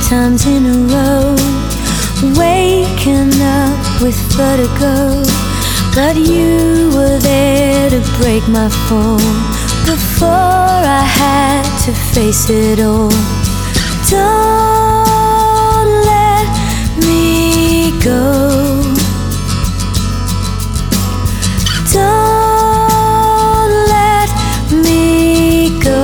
times in a row, waking up with vertigo. But you were there to break my fall before I had to face it all. Don't let me go. Don't let me go.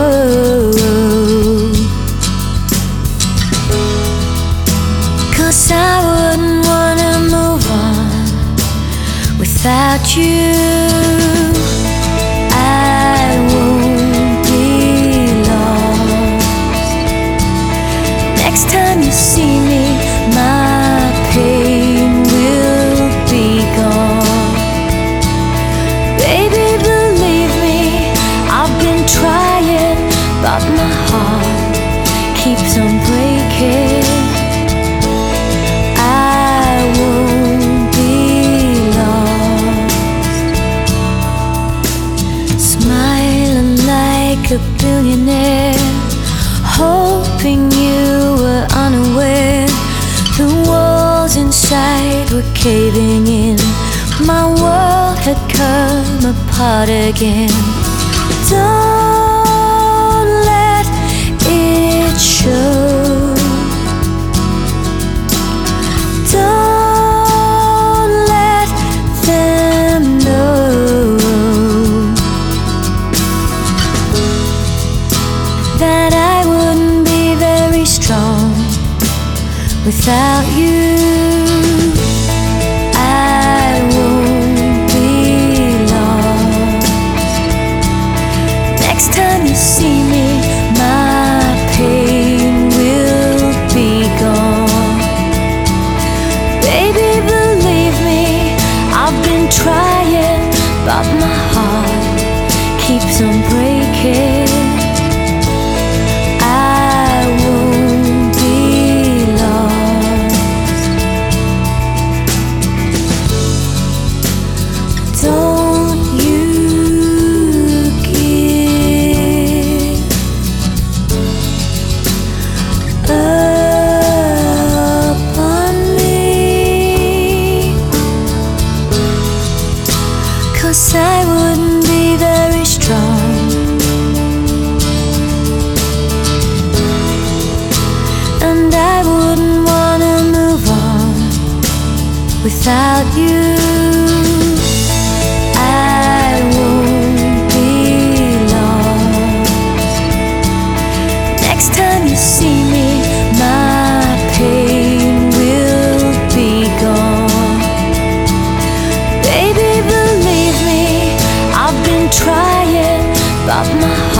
'Cause I wouldn't wanna move on without you. I won't be lost. Next time you see me, my pain will be gone. Baby, believe me, I've been trying, but my heart keeps on breaking. A billionaire, hoping you were unaware. The walls inside were caving in. My world had come apart again. Don't let it show. Don't let them know that I wouldn't be very strong without you. I won't be lost. Next time you see me, my pain will be gone. Baby, believe me, I've been trying, but my heart keeps on breaking. Don't you give up on me, 'cause I wouldn't be very strong and I wouldn't wanna move on without you. Next time you see me, my pain will be gone. Baby, believe me, I've been trying, but my